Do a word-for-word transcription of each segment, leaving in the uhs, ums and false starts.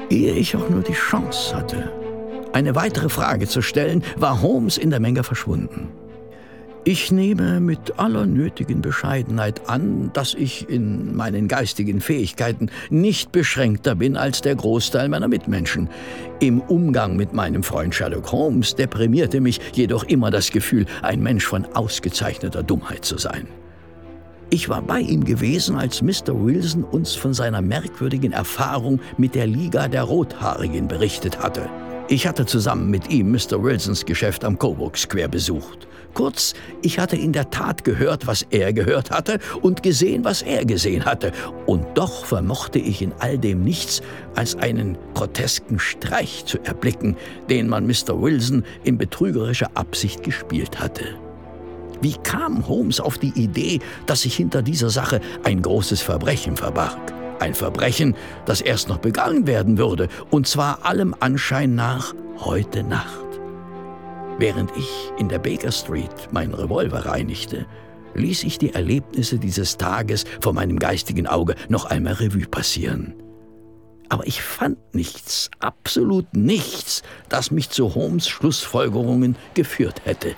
Ehe ich auch nur die Chance hatte, eine weitere Frage zu stellen, war Holmes in der Menge verschwunden. Ich nehme mit aller nötigen Bescheidenheit an, dass ich in meinen geistigen Fähigkeiten nicht beschränkter bin als der Großteil meiner Mitmenschen. Im Umgang mit meinem Freund Sherlock Holmes deprimierte mich jedoch immer das Gefühl, ein Mensch von ausgezeichneter Dummheit zu sein. Ich war bei ihm gewesen, als Mister Wilson uns von seiner merkwürdigen Erfahrung mit der Liga der Rothaarigen berichtet hatte. Ich hatte zusammen mit ihm Mister Wilsons Geschäft am Coburg Square besucht. Kurz, ich hatte in der Tat gehört, was er gehört hatte und gesehen, was er gesehen hatte. Und doch vermochte ich in all dem nichts als einen grotesken Streich zu erblicken, den man Mister Wilson in betrügerischer Absicht gespielt hatte. Wie kam Holmes auf die Idee, dass sich hinter dieser Sache ein großes Verbrechen verbarg? Ein Verbrechen, das erst noch begangen werden würde, und zwar allem Anschein nach heute Nacht. Während ich in der Baker Street meinen Revolver reinigte, ließ ich die Erlebnisse dieses Tages vor meinem geistigen Auge noch einmal Revue passieren. Aber ich fand nichts, absolut nichts, das mich zu Holmes' Schlussfolgerungen geführt hätte.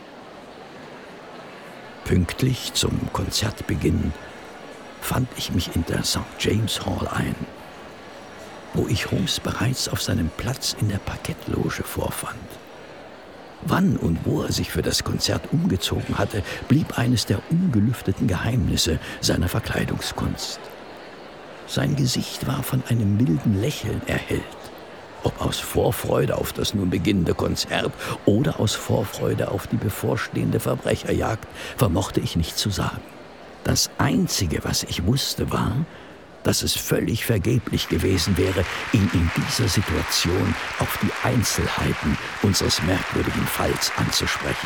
Pünktlich zum Konzertbeginn fand ich mich in der Sankt James Hall ein, wo ich Holmes bereits auf seinem Platz in der Parkettloge vorfand. Wann und wo er sich für das Konzert umgezogen hatte, blieb eines der ungelüfteten Geheimnisse seiner Verkleidungskunst. Sein Gesicht war von einem milden Lächeln erhellt. Ob aus Vorfreude auf das nun beginnende Konzert oder aus Vorfreude auf die bevorstehende Verbrecherjagd, vermochte ich nicht zu sagen. Das Einzige, was ich wusste, war, dass es völlig vergeblich gewesen wäre, ihn in dieser Situation auf die Einzelheiten unseres merkwürdigen Falls anzusprechen.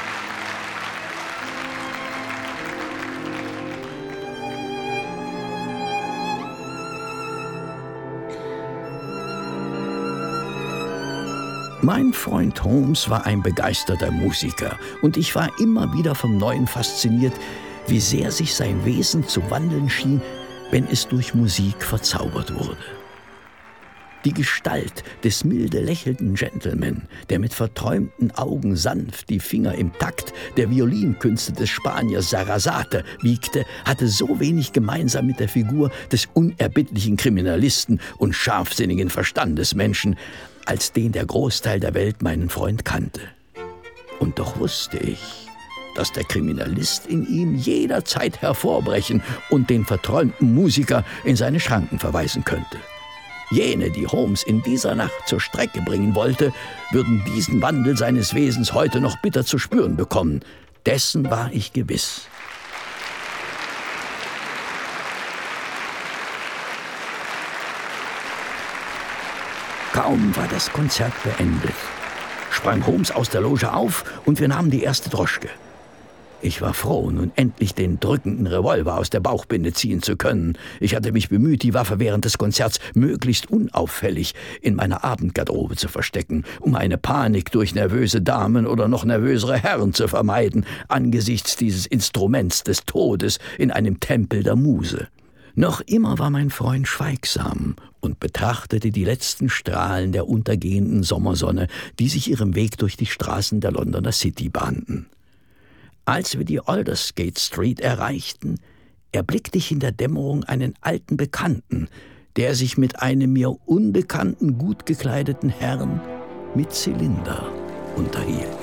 Mein Freund Holmes war ein begeisterter Musiker und ich war immer wieder vom Neuen fasziniert, wie sehr sich sein Wesen zu wandeln schien, wenn es durch Musik verzaubert wurde. Die Gestalt des milde lächelnden Gentleman, der mit verträumten Augen sanft die Finger im Takt der Violinkünste des Spaniers Sarasate wiegte, hatte so wenig gemeinsam mit der Figur des unerbittlichen Kriminalisten und scharfsinnigen Verstandesmenschen, als den der Großteil der Welt meinen Freund kannte. Und doch wusste ich, dass der Kriminalist in ihm jederzeit hervorbrechen und den verträumten Musiker in seine Schranken verweisen könnte. Jene, die Holmes in dieser Nacht zur Strecke bringen wollte, würden diesen Wandel seines Wesens heute noch bitter zu spüren bekommen. Dessen war ich gewiss. Kaum war das Konzert beendet, sprang Holmes aus der Loge auf und wir nahmen die erste Droschke. Ich war froh, nun endlich den drückenden Revolver aus der Bauchbinde ziehen zu können. Ich hatte mich bemüht, die Waffe während des Konzerts möglichst unauffällig in meiner Abendgarderobe zu verstecken, um eine Panik durch nervöse Damen oder noch nervösere Herren zu vermeiden, angesichts dieses Instruments des Todes in einem Tempel der Muse. Noch immer war mein Freund schweigsam und betrachtete die letzten Strahlen der untergehenden Sommersonne, die sich ihren Weg durch die Straßen der Londoner City bahnten. Als wir die Aldersgate Street erreichten, erblickte ich in der Dämmerung einen alten Bekannten, der sich mit einem mir unbekannten, gut gekleideten Herrn mit Zylinder unterhielt.